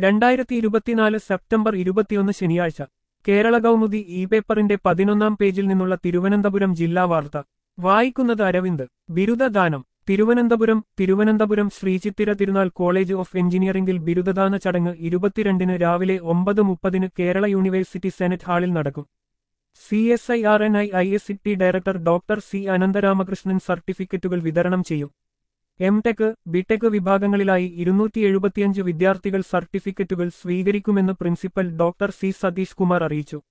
2024 September 21 ശനിയാഴ്ച Kerala Kaumudi E പേപ്പറിന്റെ 11-ാം പേജിൽ നിന്നുള്ള തിരുവനന്തപുരം ജില്ലാ വാർത്ത വായിക്കുന്നത് അരവിന്ദ്. ബിരുദദാനം തിരുവനന്തപുരം ശ്രീചിത്തിര തിരുനാൾ കോളേജ് ഓഫ് എഞ്ചിനീയറിംഗിൽ ബിരുദദാന ചടങ്ങ് 22-ന് രാവിലെ 9:30 കേരള യൂണിവേഴ്സിറ്റി സെനറ്റ് ഹാളിൽ നടക്കും. CSIRNIIST director doctor C Anantharamakrishnan സർട്ടിഫിക്കറ്റുകൾ വിതരണം ചെയ്യും. എംടെക്, ബിടെക് വിഭാഗങ്ങളിലായി 275 വിദ്യാർത്ഥികൾ സർട്ടിഫിക്കറ്റുകൾ സ്വീകരിക്കുമെന്ന് principal doctor C Satheesh Kumar അറിയിച്ചു.